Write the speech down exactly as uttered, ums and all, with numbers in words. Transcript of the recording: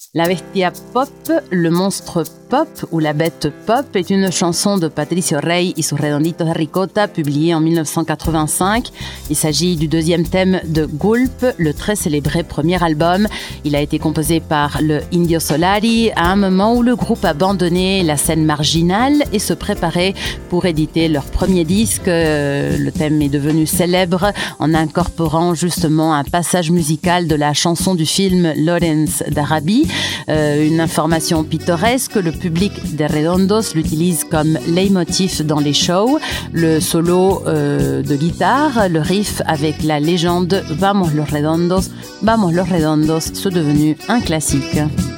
La Bestia Pop, le monstre pop ou la bête pop est une chanson de Patricio Rey y sus Redonditos de Ricota publiée en dix-neuf cent quatre-vingt-cinq. Il s'agit du deuxième thème de Gulp, le très célébré premier album. Il a été composé par le Indio Solari à un moment où le groupe abandonnait la scène marginale et se préparait pour éditer leur premier disque. Le thème est devenu célèbre en incorporant justement un passage musical de la chanson du film Lawrence d'Arabie. Euh, une information pittoresque, le public des Redondos l'utilise comme leitmotiv dans les shows. Le solo euh, de guitare, le riff avec la légende Vamos los Redondos, Vamos los Redondos, sont devenus un classique.